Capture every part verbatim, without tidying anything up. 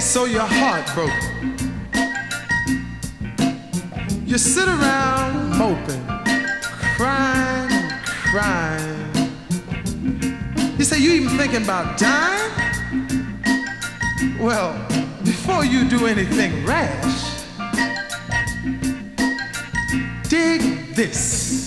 so you're heartbroken. You sit around moping, crying, crying. You say, you even thinking about dying? Well, before you do anything rash, dig this.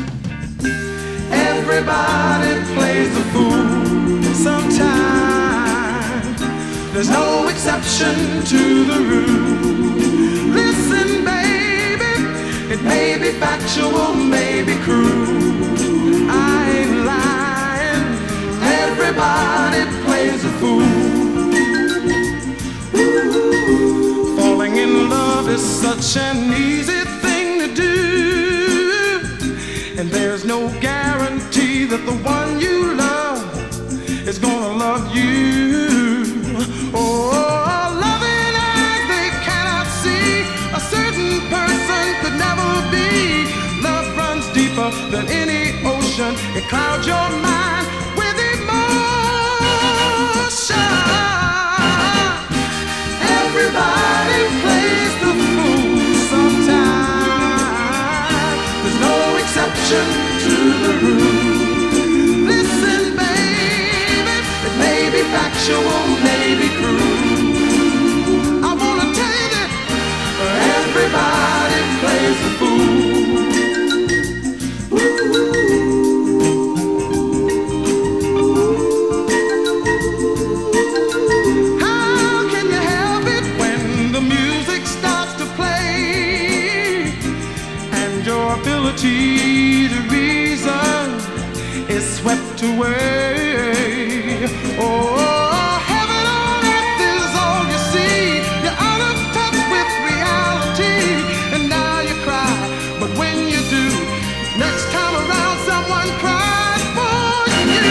Everybody plays the fool sometime. There's no exception to the rule. Listen, baby, it may be factual, may be cruel. I ain't lying. Everybody plays a fool. Ooh, falling in love is such an easy thing to do, and there's no guarantee that the one you love is gonna love you. Oh, loving eyes they cannot see, a certain person could never be. Love runs deeper than any ocean, it clouds your mind with emotion. Everybody plays the fool sometime. There's no exception to the rule. Listen, baby, it may be factual, may be cruel. I wanna tell you that everybody plays the fool. How can you help it when the music starts to play and your ability to reason is swept away? Oh, heaven on earth is all you see. You're out of touch with reality, and now you cry. But when you do, next time around, someone cries for you.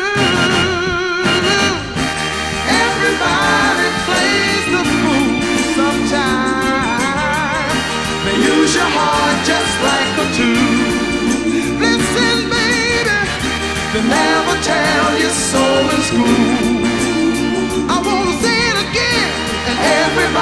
Everybody plays the fool sometime. They use your heart just like a tool. Listen, baby, they never tell you so in school. I wanna say it again, and everybody